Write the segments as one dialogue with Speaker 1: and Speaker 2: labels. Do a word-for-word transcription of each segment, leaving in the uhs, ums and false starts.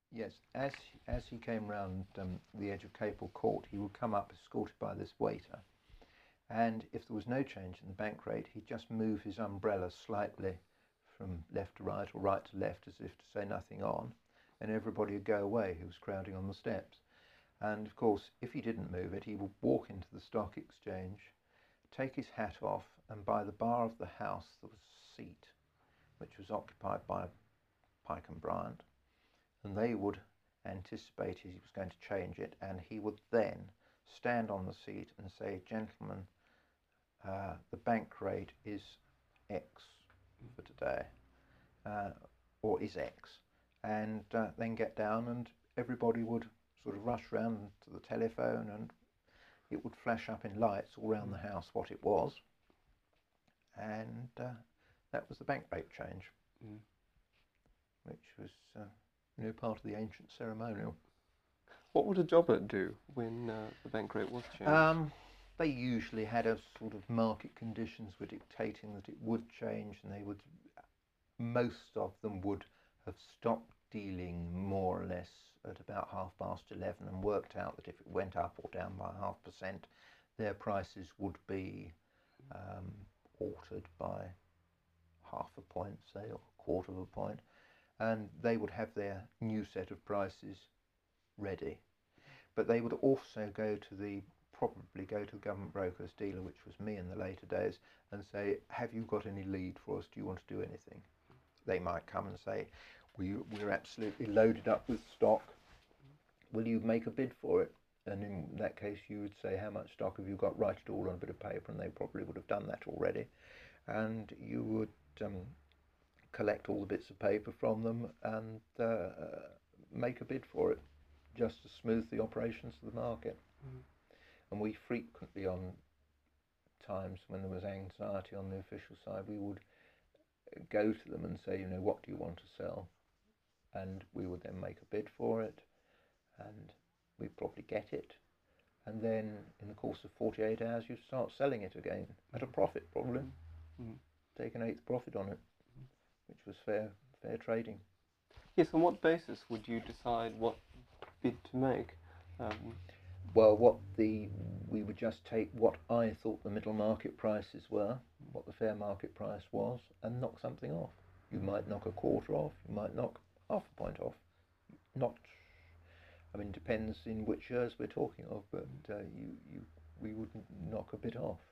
Speaker 1: Yes, as as he came round um, the edge of Capel Court, he would come up escorted by this waiter, and if there was no change in the bank rate, he'd just move his umbrella slightly from left to right or right to left, as if to say nothing on, and everybody would go away who was crowding on the steps. And of course, if he didn't move it, he would walk into the stock exchange, take his hat off, and by the bar of the house there was a seat which was occupied by Pike and Bryant, and they would anticipate he was going to change it, and he would then stand on the seat and say, "Gentlemen, uh, the bank rate is X for today, uh, or is X," and uh, then get down, and everybody would sort of rush round to the telephone, and it would flash up in lights all around the house what it was, and uh, that was the bank rate change, mm. which was uh, you know, part of the ancient ceremonial.
Speaker 2: What would a jobber do when uh, the bank rate was changed?
Speaker 1: Um, they usually had a sort of market conditions were dictating that it would change, and they would, most of them would have stopped dealing more or less at about half past eleven and worked out that if it went up or down by half percent, their prices would be um, altered by half a point, say, or a quarter of a point, and they would have their new set of prices ready. But they would also go to the, probably go to the government broker's dealer, which was me in the later days, and say, "Have you got any lead for us? Do you want to do anything?" They might come and say, we, we're absolutely loaded up with stock. Will you make a bid for it? And in that case, you would say, "How much stock have you got? Write it all on a bit of paper," and they probably would have done that already. And you would um, collect all the bits of paper from them and uh, make a bid for it, just to smooth the operations of the market. Mm. And we frequently, on times when there was anxiety on the official side, we would go to them and say, you know, "What do you want to sell?" And we would then make a bid for it, and we'd probably get it. And then in the course of forty-eight hours, you'd start selling it again at a profit, probably. Mm. Take an eighth profit on it, which was fair, fair trading.
Speaker 2: Yes, on what basis would you decide what bid to make? Um,
Speaker 1: well, what the we would just take what I thought the middle market prices were, what the fair market price was, and knock something off. You might knock a quarter off, you might knock half a point off. Not, I mean, depends in which years we're talking of, but uh, you, you, we would knock a bit off.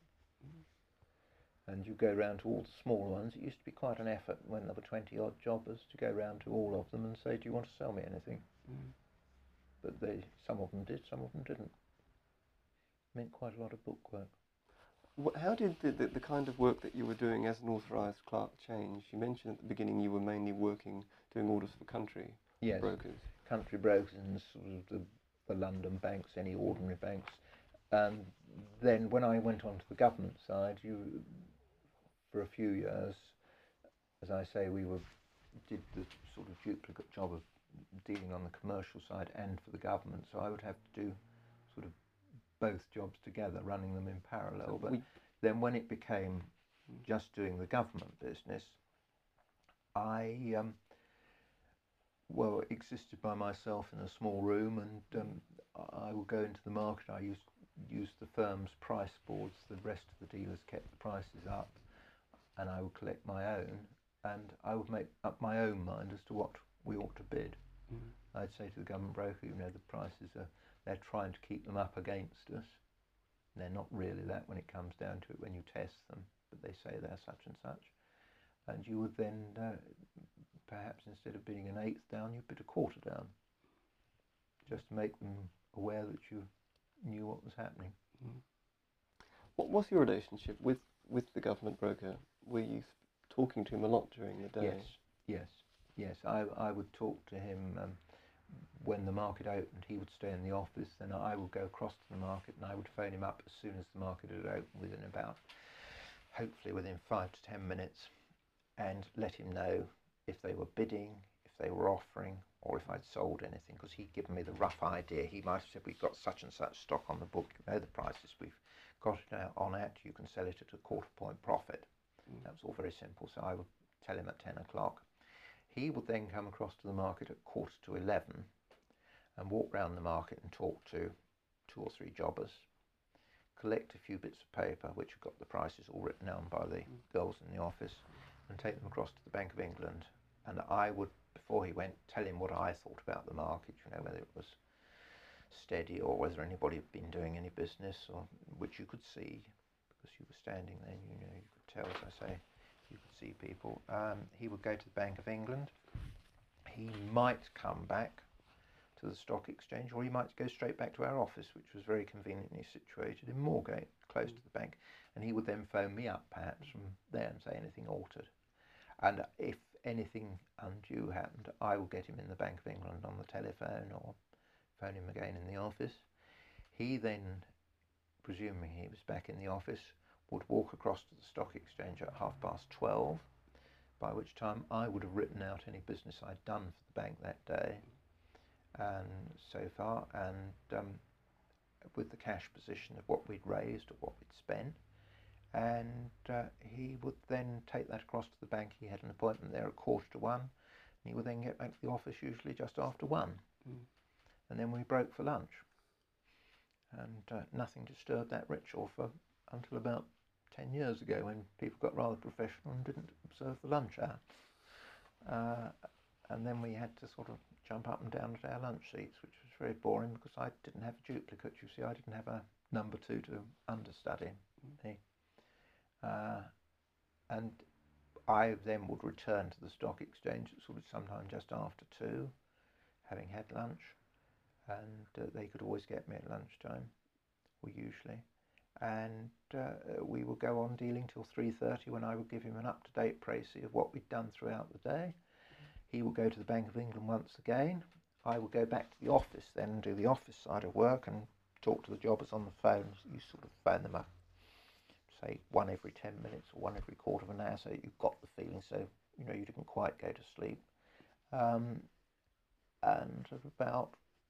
Speaker 1: And you go round to all the small ones. It used to be quite an effort when there were twenty odd jobbers to go round to all of them and say, "Do you want to sell me anything?" Mm. But they, some of them did, some of them didn't. It meant quite a lot of bookwork.
Speaker 2: How did the, the, the kind of work that you were doing as an authorised clerk change? You mentioned at the beginning you were mainly working, doing orders for country
Speaker 1: yes,
Speaker 2: brokers.
Speaker 1: Country brokers and sort of the, the London banks, any ordinary banks. And then when I went on to the government side, you, for a few years, as I say, we were did the sort of duplicate job of dealing on the commercial side and for the government. So I would have to do sort of both jobs together, running them in parallel. So but we, then when it became just doing the government business, I um, well existed by myself in a small room, and um, I would go into the market. I used used the firm's price boards. The rest of the dealers kept the prices up, and I would collect my own, and I would make up my own mind as to what we ought to bid. Mm-hmm. I'd say to the government broker, you know, the prices are, they're trying to keep them up against us. They're not really that when it comes down to it when you test them, but they say they're such and such. And you would then, uh, perhaps instead of bidding an eighth down, you bid a quarter down, just to make them aware that you knew what was happening.
Speaker 2: Mm. What was your relationship with, with the government broker? Were you talking to him a lot during the day?
Speaker 1: Yes, yes, yes. I, I would talk to him um, when the market opened. He would stay in the office, then I would go across to the market and I would phone him up as soon as the market had opened, within about, hopefully within five to ten minutes, and let him know if they were bidding, if they were offering, or if I'd sold anything, because he'd given me the rough idea. He might have said, "We've got such and such stock on the book, you know the prices we've got it on at, you can sell it at a quarter point profit." Mm. That was all very simple. So I would tell him at ten o'clock. He would then come across to the market at quarter to eleven and walk round the market and talk to two or three jobbers, collect a few bits of paper which have got the prices all written down by the mm. girls in the office, and take them across to the Bank of England. And I would, before he went, tell him what I thought about the market, you know, whether it was steady or whether anybody had been doing any business, or which you could see because you were standing there, you know, you could tell, as I say, you could see people. Um, he would go to the Bank of England. He might come back to the stock exchange, or he might go straight back to our office, which was very conveniently situated in Moorgate, close mm. to the bank, and he would then phone me up perhaps from there and say anything altered. And if anything undue happened, I would get him in the Bank of England on the telephone or phone him again in the office. He then, presuming he was back in the office, would walk across to the stock exchange at half past twelve, by which time I would have written out any business I'd done for the bank that day and so far, and um, with the cash position of what we'd raised or what we'd spent, and uh, he would then take that across to the bank. He had an appointment there at quarter to one, and he would then get back to the office usually just after one, mm. and then we broke for lunch, and uh, nothing disturbed that ritual for until about ten years ago, when people got rather professional and didn't observe the lunch hour, uh, and then we had to sort of jump up and down at our lunch seats, which was very boring because I didn't have a duplicate, you see. I didn't have a number two to understudy me. Uh, and I then would return to the stock exchange at sort of sometime just after two, having had lunch, and uh, they could always get me at lunchtime, or usually, and uh, we would go on dealing till three thirty, when I would give him an up-to-date précis of what we'd done throughout the day. He would go to the Bank of England once again. I would go back to the office then and do the office side of work and talk to the jobbers on the phone. You sort of phone them up, say one every ten minutes or one every quarter of an hour, so you got the feeling, so you know you didn't quite go to sleep. Um, and at about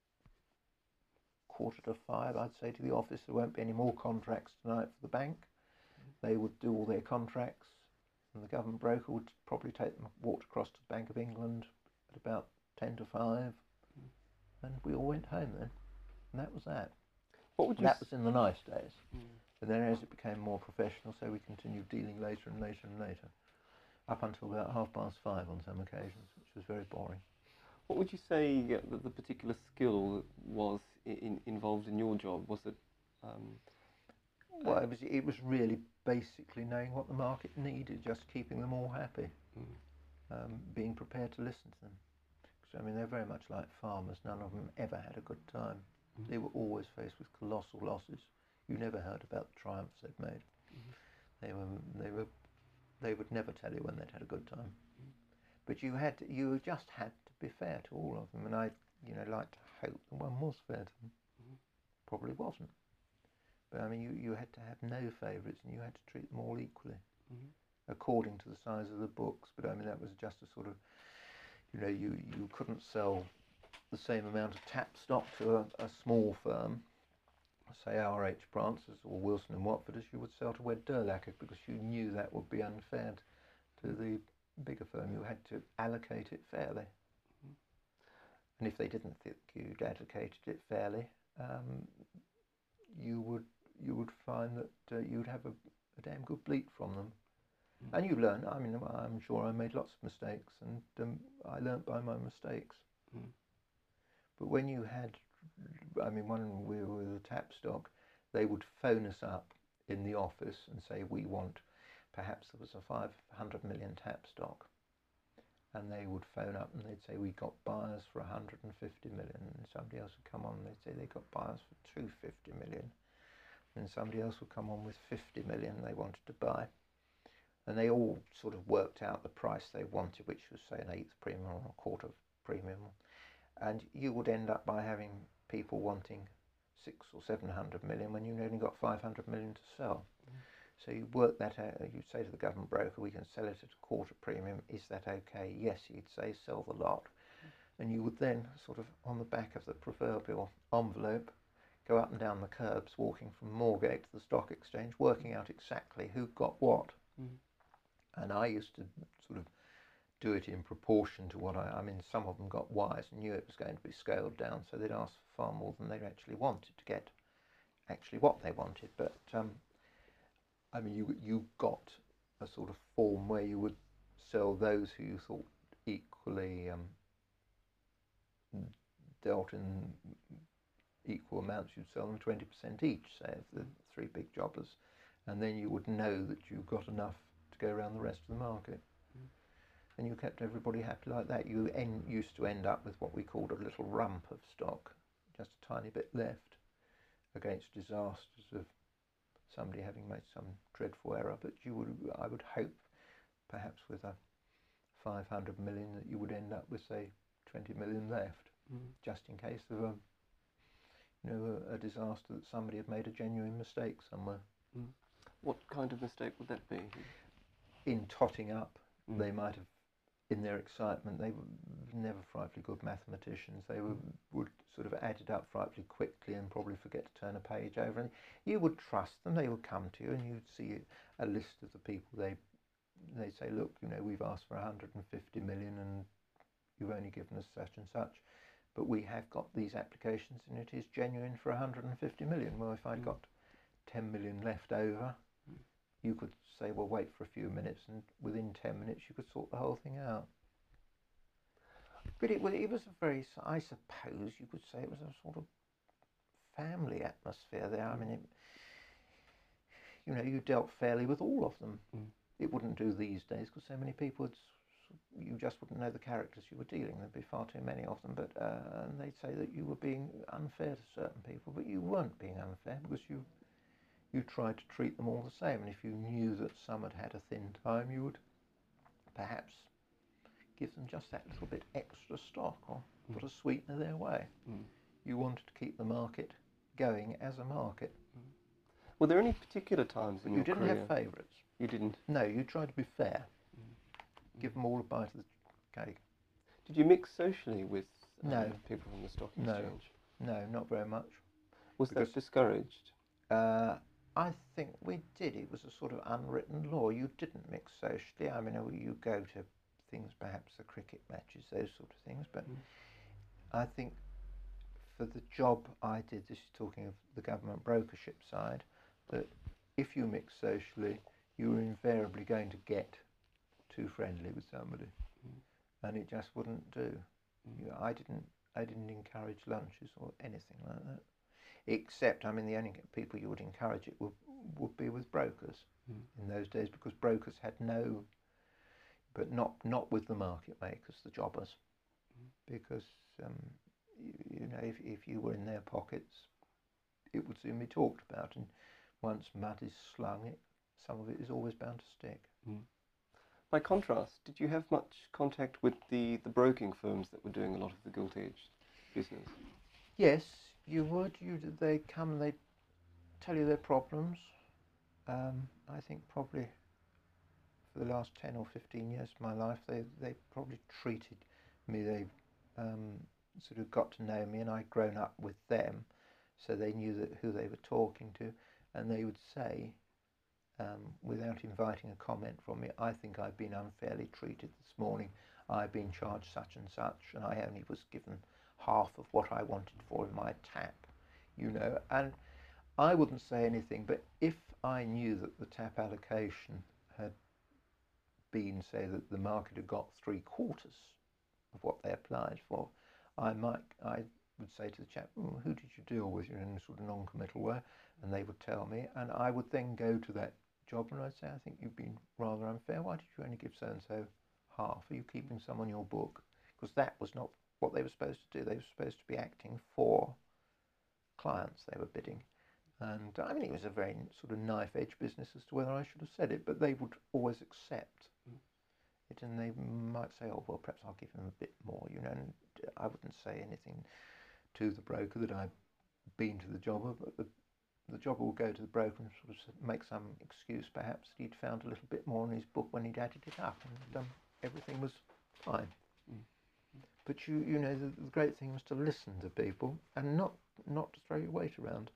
Speaker 1: quarter to five, I'd say to the office, there won't be any more contracts tonight for the bank. They would do all their contracts, and the government broker would probably take them, walked across to the Bank of England at about ten to five, mm. and we all went home then, and that was that. What would you that s- was in the nice days. Mm. And then as it became more professional, so we continued dealing later and later and later, up until about half past five on some occasions, which was very boring.
Speaker 2: What would you say that the particular skill was in, involved in your job? Was it? Um,
Speaker 1: well, it was. It was really basically knowing what the market needed, just keeping them all happy, mm. um, being prepared to listen to them. Because I mean, they're very much like farmers. None of them ever had a good time. Mm. They were always faced with colossal losses. You never heard about the triumphs they'd made. Mm. They were. They were. They would never tell you when they'd had a good time. Mm. But you had. To, you just had to be fair to all of them, and I, you know, like to hope that one was fair to them. Mm-hmm. Probably wasn't, but I mean, you, you had to have no favourites, and you had to treat them all equally, mm-hmm. according to the size of the books. But I mean, that was just a sort of, you know, you, you couldn't sell the same amount of tap stock to a, a small firm, say R H Francis or Wilson and Watford, as you would sell to Wed Durlacher, because you knew that would be unfair to the bigger firm. You had to allocate it fairly. And if they didn't think you'd allocated it fairly, um, you would you would find that uh, you'd have a, a damn good bleat from them. Mm. And you learn. I mean, I'm sure I made lots of mistakes, and um, I learnt by my mistakes. Mm. But when you had, I mean, when we were with the tap stock, they would phone us up in the office and say, we want, perhaps there was a five hundred million tap stock. And they would phone up and they'd say, we got buyers for one hundred fifty million. And somebody else would come on and they'd say they got buyers for two hundred fifty million. And somebody else would come on with fifty million they wanted to buy. And they all sort of worked out the price they wanted, which was, say, an eighth premium or a quarter premium. And you would end up by having people wanting six or seven hundred million when you only got five hundred million to sell. Mm. So you work that out, you'd say to the government broker, we can sell it at a quarter premium, is that okay? Yes, you'd say, sell the lot. Mm. And you would then, sort of on the back of the proverbial envelope, go up and down the curbs, walking from Moorgate to the stock exchange, working out exactly who got what. Mm. And I used to sort of do it in proportion to what I, I mean, some of them got wise and knew it was going to be scaled down, so they'd ask for far more than they actually wanted to get actually what they wanted. But um, I mean, you you got a sort of form where you would sell those who you thought equally um, dealt in equal amounts. You'd sell them twenty percent each, say, of the three big jobbers, and then you would know that you got enough to go around the rest of the market. Mm. And you kept everybody happy like that. You en used to end up with what we called a little rump of stock, just a tiny bit left, against disasters of somebody having made some dreadful error. But you would, I would hope, perhaps with a five hundred million, that you would end up with, say, twenty million left, mm. just in case of a, you know, a, a disaster that somebody had made a genuine mistake somewhere.
Speaker 2: Mm. What kind of mistake would that be?
Speaker 1: In totting up, mm. they might have, in their excitement, they were never frightfully good mathematicians. They were, mm. would sort of add it up frightfully quickly and probably forget to turn a page over. And you would trust them. They would come to you, and you'd see a list of the people they they say, look, you know, we've asked for one hundred fifty million, and you've only given us such and such, but we have got these applications, and it is genuine for one hundred fifty million. Well, if I'd mm. got ten million left over, mm. you could say, well, wait for a few minutes, and within ten minutes you could sort the whole thing out. But it, it was a very, I suppose you could say it was a sort of family atmosphere there. I mean, it, you know, you dealt fairly with all of them. Mm. It wouldn't do these days because so many people would, you just wouldn't know the characters you were dealing with. There'd be far too many of them. But uh, and they'd say that you were being unfair to certain people, but you weren't being unfair because you you tried to treat them all the same. And if you knew that some had had a thin time, you would perhaps give them just that little bit extra stock or mm. put a sweetener their way. Mm. You wanted to keep the market going as a market.
Speaker 2: Mm. Were there any particular times in
Speaker 1: you
Speaker 2: your
Speaker 1: didn't
Speaker 2: career?
Speaker 1: have favourites.
Speaker 2: You didn't?
Speaker 1: No, you tried to be fair. Mm. Give them all a bite of the cake.
Speaker 2: Did you mix socially with um,
Speaker 1: no.
Speaker 2: people from the stock
Speaker 1: no.
Speaker 2: exchange?
Speaker 1: No, not very much.
Speaker 2: Was because, that discouraged?
Speaker 1: Uh, I think we did. It was a sort of unwritten law. You didn't mix socially. I mean, you go to things, perhaps the cricket matches, those sort of things, but mm. I think for the job I did, this is talking of the government brokership side, that if you mix socially, you were invariably going to get too friendly with somebody, mm. and it just wouldn't do. Mm. You know, I didn't. I didn't encourage lunches or anything like that. Except, I mean, the only people you would encourage it would would be with brokers mm. in those days, because brokers had no, but not not with the market makers, the jobbers, mm. because um, you, you know, if if you were in their pockets, it would soon be talked about, and once mud is slung, it some of it is always bound to stick.
Speaker 2: Mm. By contrast, did you have much contact with the, the broking firms that were doing a lot of the gilt-edged business?
Speaker 1: Yes, you would. You they come and they tell you their problems. Um, I think probably for the last ten or fifteen years of my life, they they probably treated me. They um, sort of got to know me, and I'd grown up with them, so they knew that who they were talking to, and they would say, Um, without inviting a comment from me, I think I've been unfairly treated this morning. I've been charged such and such, and I only was given half of what I wanted for in my tap, you know. And I wouldn't say anything, but if I knew that the tap allocation had been, say, that the market had got three quarters of what they applied for, I might, I would say to the chap, oh, who did you deal with, you know, in a sort of non-committal way, and they would tell me, and I would then go to that job and I'd say, I think you've been rather unfair. Why did you only give so-and-so half? Are you keeping some on your book? Because that was not what they were supposed to do. They were supposed to be acting for clients they were bidding. And I mean, it was a very sort of knife-edge business as to whether I should have said it, but they would always accept it, and they might say, oh, well, perhaps I'll give them a bit more, you know, and I wouldn't say anything to the broker that I'd been to the jobber, but the the jobber would go to the broker and sort of make some excuse, perhaps, that he'd found a little bit more in his book when he'd added it up, and um, everything was fine. Mm. But you, you know, the, the great thing was to listen to people and not not to throw your weight around.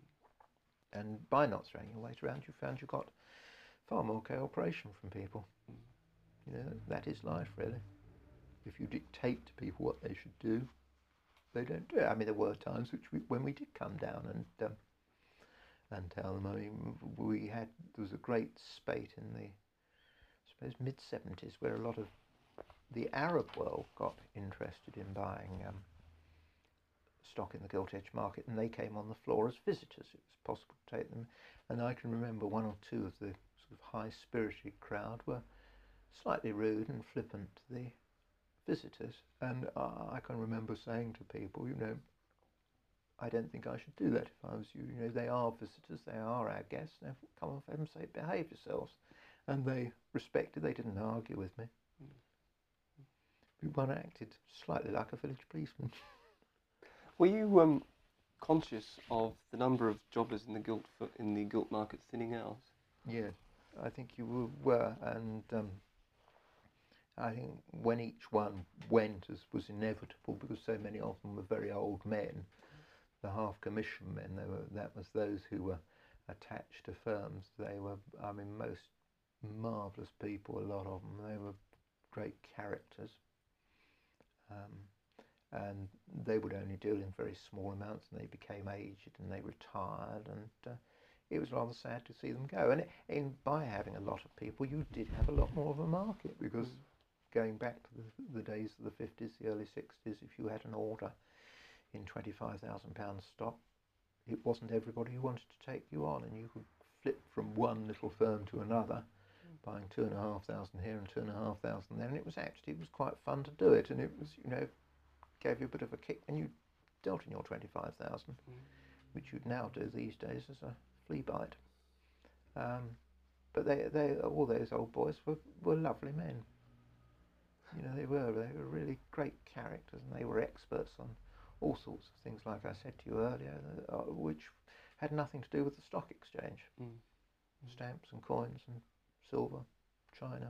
Speaker 1: And by not throwing your weight around, you found you got far more cooperation from people. You know, that is life, really. If you dictate to people what they should do, they don't do it. I mean, there were times which we, when we did come down and um, and tell them. I mean, we had there was a great spate in the I suppose mid seventies where a lot of the Arab world got interested in buying um, stock in the gilt edge market, and they came on the floor as visitors. It was possible to take them, and I can remember one or two of the sort of high-spirited crowd were slightly rude and flippant to the visitors, and uh, I can remember saying to people, you know, I don't think I should do that if I was you. You know, they are visitors, they are our guests. Now, come on, for heaven's sake, behave yourselves. And they respected. They didn't argue with me. One acted slightly like a village policeman.
Speaker 2: Were you um, conscious of the number of jobbers in the gilt in the gilt market thinning out?
Speaker 1: Yes, I think you were, and um, I think when each one went, as was inevitable, because so many of them were very old men, the half commission men. They were that was those who were attached to firms. They were, I mean, most marvellous people. A lot of them. They were great characters. Um, and they would only deal in very small amounts, and they became aged and they retired, and uh, it was rather sad to see them go. And in by having a lot of people, you did have a lot more of a market, because mm. going back to the, the days of the fifties, the early sixties, if you had an order in twenty-five thousand pounds stock, it wasn't everybody who wanted to take you on, and you could flip from one little firm to another, buying two and a half thousand here and two and a half thousand there, and it was actually it was quite fun to do it, and it was, you know, gave you a bit of a kick, and you dealt in your twenty-five thousand, mm. which you'd now do these days as a flea bite. Um, but they, they, all those old boys were, were lovely men. You know, they were, they were really great characters, and they were experts on all sorts of things, like I said to you earlier, uh, which had nothing to do with the stock exchange. Mm. Stamps and coins and silver, china.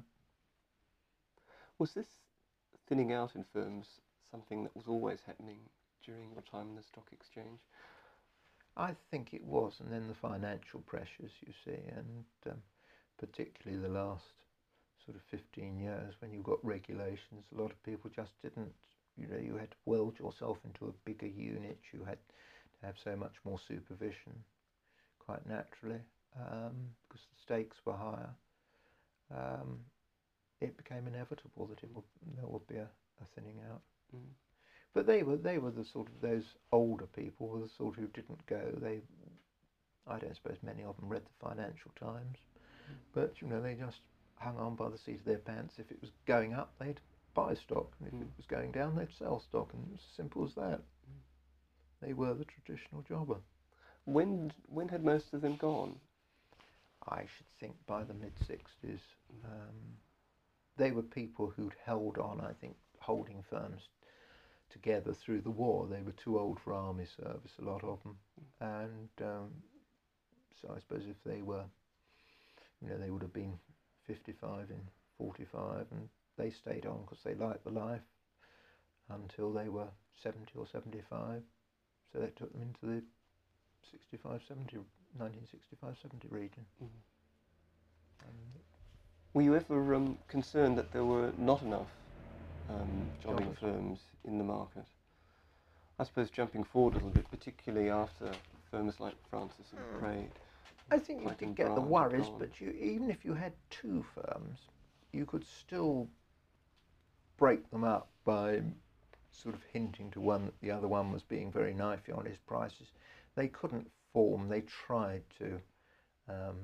Speaker 2: Was this thinning out in firms something that was always happening during your time in the stock exchange?
Speaker 1: I think it was, and then the financial pressures, you see, and um, particularly the last sort of fifteen years when you got regulations, a lot of people just didn't, you know, you had to weld yourself into a bigger unit, you had to have so much more supervision, quite naturally, um, because the stakes were higher. Um, it became inevitable that it would, there would be a, a thinning out. Mm. But they were they were the sort of, those older people were the sort who didn't go. They, I don't suppose many of them read the Financial Times, mm. but you know, they just hung on by the seat of their pants. If it was going up, they'd buy stock, and if mm. it was going down, they'd sell stock, and it was as simple as that. Mm. They were the traditional jobber.
Speaker 2: When when had most of them gone?
Speaker 1: I should think by the mid sixties. Um, they were people who'd held on, I think, holding firms together through the war. They were too old for army service, a lot of them, and um, so I suppose if they were, you know, they would have been fifty-five in forty-five, and they stayed on because they liked the life until they were seventy or seventy-five, so that took them into the sixty-five, seventy, nineteen sixty-five, seventy region. Mm-hmm. um,
Speaker 2: Were you ever um, concerned that there were not enough um, jobbing
Speaker 1: jobbers.
Speaker 2: firms in the market? I suppose jumping forward a little bit, particularly after firms like Francis and mm. Praed.
Speaker 1: I think you did get the worries, but you, even if you had two firms, you could still break them up by sort of hinting to one that the other one was being very knifey on his prices. They couldn't form, they tried to um,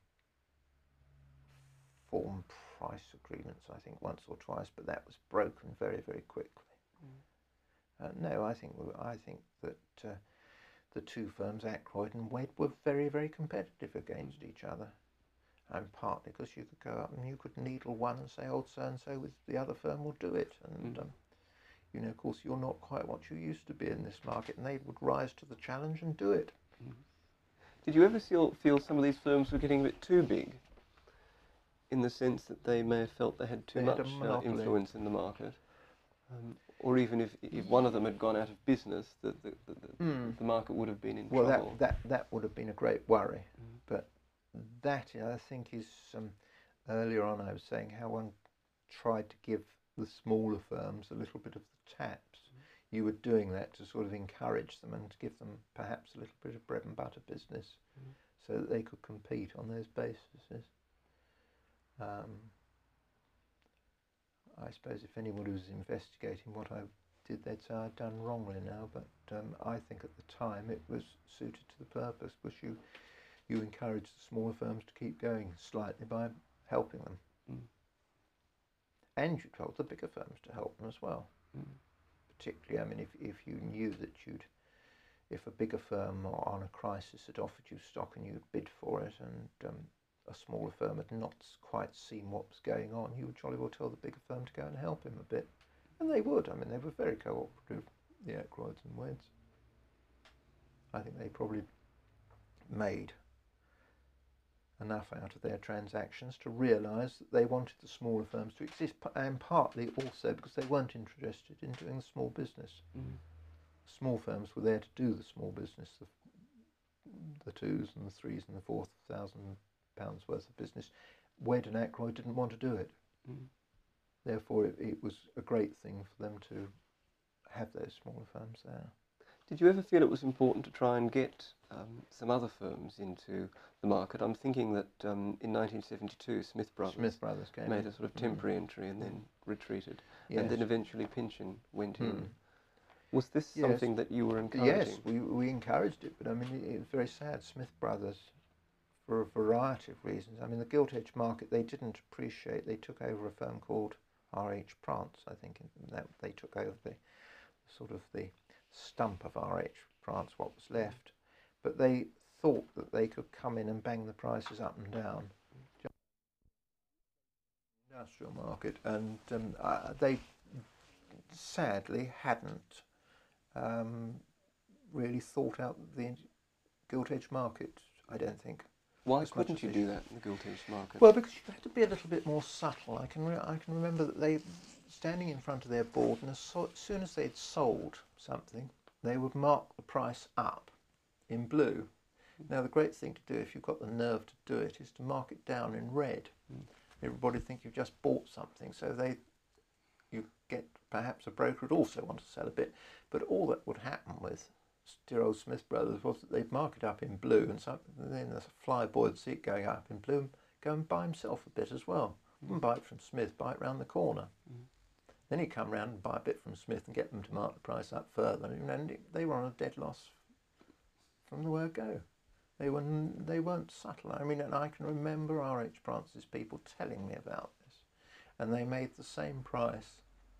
Speaker 1: form price agreements, I think, once or twice, but that was broken very, very quickly. Mm. Uh, no, I think I think that uh, the two firms, Ackroyd and Wedd, were very, very competitive against each other, and partly because you could go up and you could needle one and say, "Old so and so with the other firm will do it," and mm. um, you know, of course, you're not quite what you used to be in this market, and they would rise to the challenge and do it. Mm.
Speaker 2: Did you ever feel feel some of these firms were getting a bit too big, in the sense that they may have felt they had too
Speaker 1: they
Speaker 2: much
Speaker 1: had
Speaker 2: uh, influence in the market, um, or even if, if one of them had gone out of business, that the, the, the, mm. the market would have been in
Speaker 1: well,
Speaker 2: trouble?
Speaker 1: Well, that, that that would have been a great worry, mm. but that I think is um, earlier on I was saying how one tried to give the smaller firms a little bit of the taps. Mm. You were doing that to sort of encourage them and to give them perhaps a little bit of bread and butter business, mm. so that they could compete on those bases. Um, I suppose if anybody was investigating what I did, they'd say I'd done wrongly now, but um, I think at the time it was suited to the purpose, because you, you encourage the smaller firms to keep going slightly by helping them. Mm. And you told the bigger firms to help them as well. Mm. Particularly, I mean, if, if you knew that you'd, if a bigger firm or on a crisis had offered you stock and you'd bid for it, and um, a smaller firm had not quite seen what was going on, you would jolly well tell the bigger firm to go and help him a bit. And they would. I mean, they were very cooperative, the Ackroyds and Weds. I think they probably made enough out of their transactions to realise that they wanted the smaller firms to exist, and partly also because they weren't interested in doing small business. Mm. Small firms were there to do the small business, the, the twos and the threes and the four thousand pounds worth of business. Wed and Ackroyd didn't want to do it. Mm. Therefore, it, it was a great thing for them to have those smaller firms there.
Speaker 2: Did you ever feel it was important to try and get um, some other firms into the market? I'm thinking that um, in nineteen seventy-two, Smith Brothers,
Speaker 1: Smith Brothers came
Speaker 2: made
Speaker 1: in.
Speaker 2: a sort of temporary mm. entry and then
Speaker 1: mm.
Speaker 2: retreated,
Speaker 1: yes.
Speaker 2: and then eventually Pynchon went
Speaker 1: mm.
Speaker 2: in. Was this
Speaker 1: yes.
Speaker 2: something that you were encouraging?
Speaker 1: Yes, we, we encouraged it, but I mean, it, it was very sad. Smith Brothers, for a variety of reasons, I mean, the gilt edge market, they didn't appreciate. They took over a firm called R H Prance, I think, and that they took over the sort of the stump of R H Prance, what was left, but they thought that they could come in and bang the prices up and down. Industrial market, and um, uh, they sadly hadn't um, really thought out the gilt edge market, I don't think.
Speaker 2: Why couldn't you do that in the gilt edge market?
Speaker 1: Well, because you had to be a little bit more subtle. I can re I can remember that they, standing in front of their board, and as, so as soon as they'd sold something, they would mark the price up in blue. Now, the great thing to do, if you've got the nerve to do it, is to mark it down in red. Mm. Everybody think you've just bought something, so they, you get perhaps a broker would also want to sell a bit, but all that would happen with dear old Smith Brothers was that they'd mark it up in blue, and, so, and then the fly boy would see it going up in blue and go and buy himself a bit as well. Mm. Wouldn't buy it from Smith, buy it round the corner. Mm. Then he'd come round and buy a bit from Smith and get them to mark the price up further, and they were on a dead loss from the word go. They, were, they weren't subtle. I mean, and I can remember R H Prance's people telling me about this, and they made the same price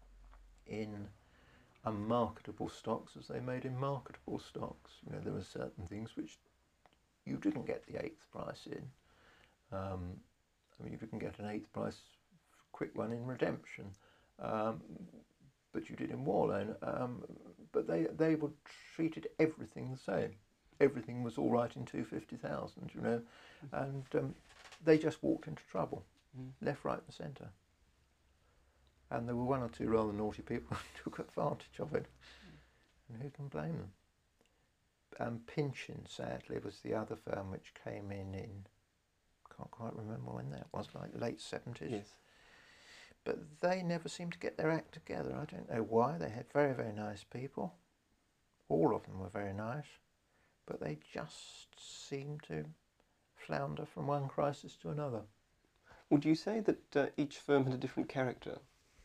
Speaker 1: in unmarketable stocks as they made in marketable stocks. You know, there were certain things which you didn't get the eighth price in. Um, I mean, you didn't get an eighth price quick one in Redemption, um, but you did in Warloan. Um, but they they were treated everything the same. Everything was all right in two fifty thousand, you know, and um, they just walked into trouble, mm. left, right, and centre. And there were one or two rather naughty people who took advantage of it, mm. and who can blame them? Um, Pynchon, sadly, was the other firm which came in in, can't quite remember when that was, like late seventies.
Speaker 2: Yes.
Speaker 1: But they never seemed to get their act together. I don't know why. They had very, very nice people. All of them were very nice. But they just seemed to flounder from one crisis to another.
Speaker 2: Would you say that uh, each firm had a different character?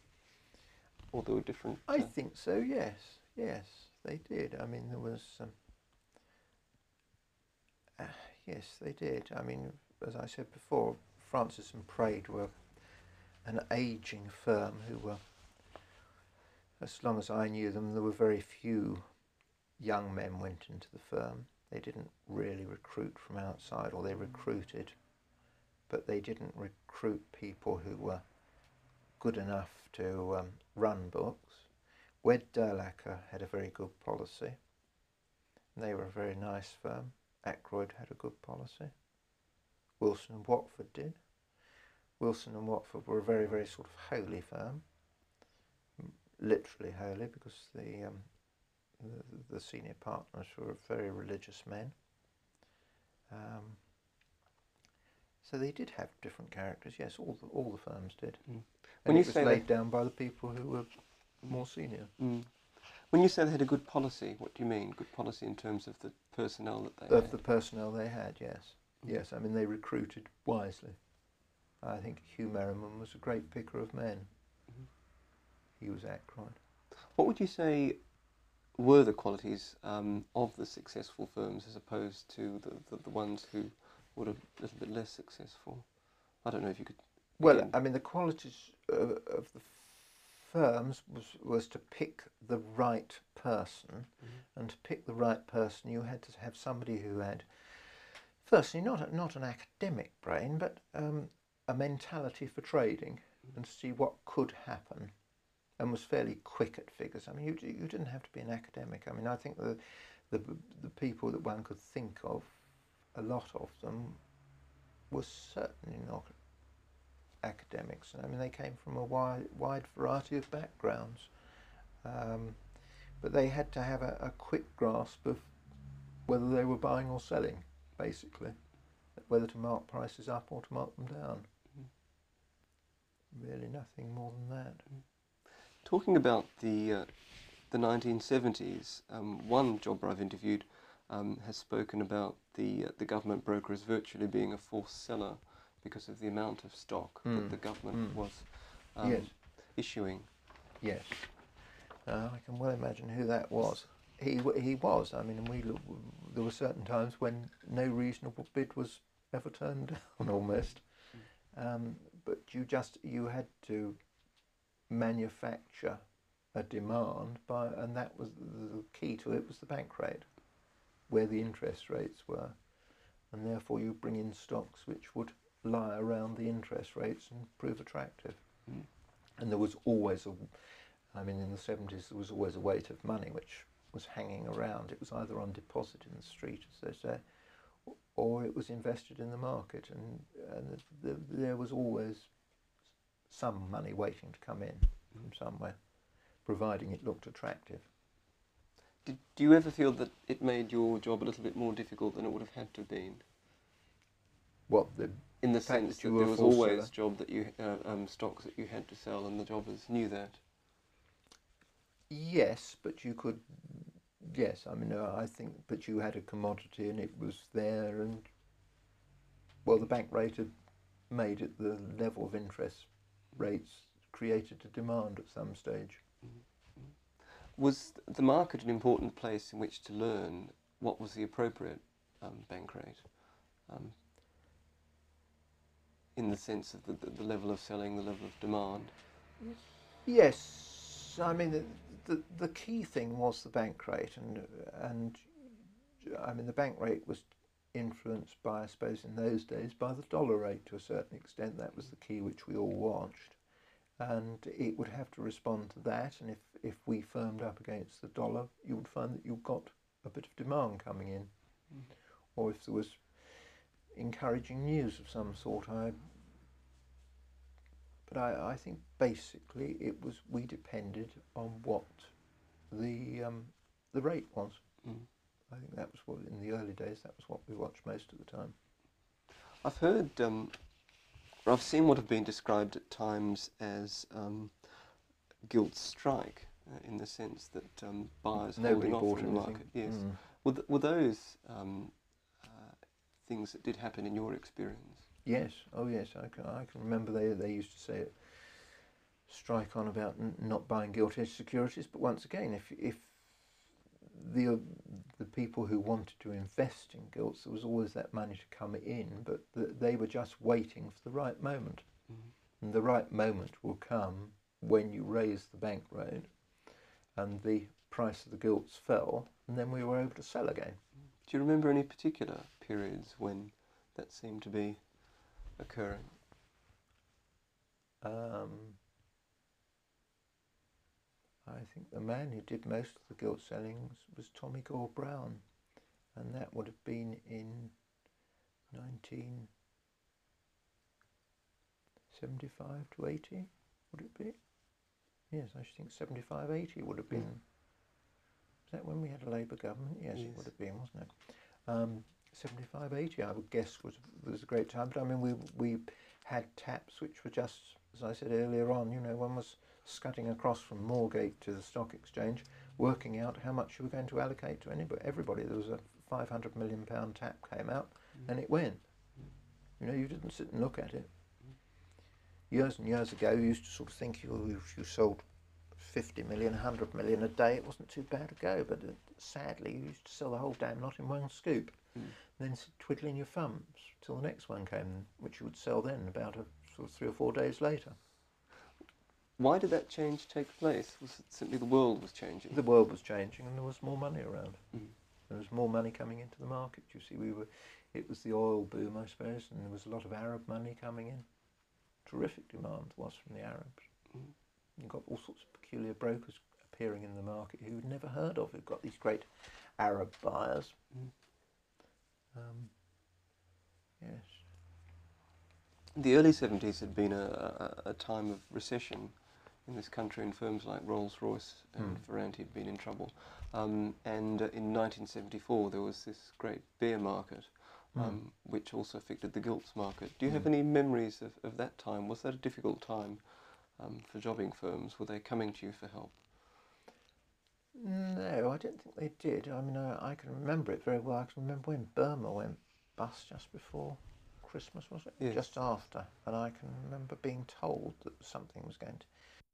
Speaker 2: Or there were different... Uh...
Speaker 1: I think so, yes. Yes, they did. I mean, there was... Um, uh, yes, they did. I mean, as I said before, Francis and Praed were an ageing firm who were... As long as I knew them, there were very few young men went into the firm. They didn't really recruit from outside, or they recruited, but they didn't recruit people who were good enough to um, run books. Wed Durlacher had a very good policy. They were a very nice firm. Ackroyd had a good policy. Wilson and Watford did. Wilson and Watford were a very, very sort of holy firm. Literally holy, because the um, The, the senior partners were very religious men. Um, So they did have different characters. Yes, all the all the firms did.
Speaker 2: Mm.
Speaker 1: And
Speaker 2: When you
Speaker 1: it was
Speaker 2: say
Speaker 1: laid
Speaker 2: that-
Speaker 1: down by the people who were more senior.
Speaker 2: Mm. When you say they had a good policy, what do you mean? Good policy in terms of the personnel that they
Speaker 1: Of
Speaker 2: had?
Speaker 1: the personnel they had, yes.
Speaker 2: Mm.
Speaker 1: Yes, I mean, they recruited wisely. I think Hugh Merriman was a great picker of men.
Speaker 2: Mhm.
Speaker 1: He was Ackroyd.
Speaker 2: What would you say were the qualities um, of the successful firms as opposed to the, the, the ones who were a little bit less successful? I don't know if you could...
Speaker 1: Well,
Speaker 2: begin.
Speaker 1: I mean, the qualities of, of the firms was, was to pick the right person,
Speaker 2: Mhm.
Speaker 1: and to pick the right person you had to have somebody who had, firstly, not, a, not an academic brain, but um, a mentality for trading
Speaker 2: Mhm.
Speaker 1: and see what could happen, and was fairly quick at figures. I mean, you, you didn't have to be an academic. I mean, I think the, the, the people that one could think of, a lot of them, were certainly not academics. I mean, they came from a wide, wide variety of backgrounds, um, but they had to have a, a quick grasp of whether they were buying or selling, basically, whether to mark prices up or to mark them down. Mm. Really, nothing more than that.
Speaker 2: Talking about the uh, the nineteen seventies, um, one jobber I've interviewed um, has spoken about the uh, the government broker as virtually being a forced seller because of the amount of stock
Speaker 1: Mm.
Speaker 2: that the government
Speaker 1: Mm.
Speaker 2: was um,
Speaker 1: Yes.
Speaker 2: issuing.
Speaker 1: Yes. Uh, I can well imagine who that was. He w- he was. I mean, and we look, there were certain times when no reasonable bid was ever turned down, almost. Um, but you just you had to manufacture a demand by, and that was the key to it was the bank rate, where the interest rates were, and therefore you bring in stocks which would lie around the interest rates and prove attractive.
Speaker 2: Mm.
Speaker 1: And there was always a, I mean, in the seventies there was always a weight of money which was hanging around. It was either on deposit in the street, as they say, or it was invested in the market, and, and the, the, there was always some money waiting to come in from somewhere, providing it looked attractive.
Speaker 2: Did, do you ever feel that it made your job a little bit more difficult than it would have had to have been?
Speaker 1: What the
Speaker 2: In the
Speaker 1: fact
Speaker 2: sense
Speaker 1: that
Speaker 2: that,
Speaker 1: you were
Speaker 2: there
Speaker 1: a
Speaker 2: was
Speaker 1: forced
Speaker 2: always
Speaker 1: seller?
Speaker 2: job that you uh, um, stocks that you had to sell, and the jobbers knew that.
Speaker 1: Yes, but you could. Yes, I mean, uh, I think, but you had a commodity and it was there, and well, the bank rate had made it the level of interest rates created a demand at some stage.
Speaker 2: Was the market an important place in which to learn what was the appropriate um, bank rate? Um, in the sense of the, the, the level of selling, the level of demand?
Speaker 1: Yes, I mean, the, the, the key thing was the bank rate, and, and I mean, the bank rate was influenced by, I suppose, in those days, by the dollar rate to a certain extent. That was the key which we all watched. And it would have to respond to that, and if, if we firmed up against the dollar, you would find that you got a bit of demand coming in. Mm. Or if there was encouraging news of some sort. I, but I, I think basically it was, we depended on what the um, the rate was.
Speaker 2: Mm.
Speaker 1: I think that was what, in the early days, that was what we watched most of the time.
Speaker 2: I've heard, um, or I've seen what have been described at times as um, gilt strike, uh, in the sense that um, buyers
Speaker 1: Nobody
Speaker 2: holding off
Speaker 1: bought
Speaker 2: from the
Speaker 1: anything.
Speaker 2: market. Yes.
Speaker 1: Mm.
Speaker 2: Were, th- were those um, uh, things that did happen in your experience?
Speaker 1: Yes. Oh, yes. I can. I can remember they they used to say it, strike on about n- not buying gilt-edged securities. But once again, if if the uh, the people who wanted to invest in gilts, there was always that money to come in, but the, they were just waiting for the right moment. Mm-hmm. And the right moment will come when you raise the bank rate and the price of the gilts fell, and then we were able to sell again.
Speaker 2: Do you remember any particular periods when that seemed to be occurring?
Speaker 1: Um, I think the man who did most of the gilt sellings was Tommy Gore Brown, and that would have been in nineteen seventy-five to eighty, would it be? Yes, I should think seventy-five, eighty would have been. Mm. Was that when we had a Labour government? Yes, yes, it would have been, wasn't it? Um, seventy-five, eighty, I would guess, was was a great time. But I mean, we we had taps which were just, as I said earlier on, you know, one was scudding across from Moorgate to the stock exchange, working out how much you were going to allocate to anybody, everybody. There was a five hundred million pound tap came out, mm. and it went. You know, you didn't sit and look at it. Years and years ago, you used to sort of think, you, if you sold fifty million, one hundred million a day, it wasn't too bad a go, but uh, sadly, you used to sell the whole damn lot in one scoop, mm. then sit twiddling your thumbs till the next one came, which you would sell then about a, sort of three or four days later.
Speaker 2: Why did that change take place? Was it simply the world was changing?
Speaker 1: The world was changing, and there was more money around.
Speaker 2: Mm.
Speaker 1: There was more money coming into the market. You see, we were, it was the oil boom, I suppose, and there was a lot of Arab money coming in. Terrific demand was from the Arabs. Mm. You've got all sorts of peculiar brokers appearing in the market who you'd never heard of. You've got these great Arab buyers. Mm. Um, yes.
Speaker 2: The early seventies had been a, a, a time of recession in this country, and firms like Rolls-Royce and mm. Ferranti had been in trouble. Um, and uh, in nineteen seventy-four there was this great bear market, um, mm. which also affected the gilts market. Do you mm. have any memories of, of that time? Was that a difficult time um, for jobbing firms? Were they coming to you for help?
Speaker 1: No, I don't think they did. I mean, I, I can remember it very well. I can remember when Burma went bust just before Christmas, was it?
Speaker 2: Yes.
Speaker 1: Just after. And I can remember being told that something was going to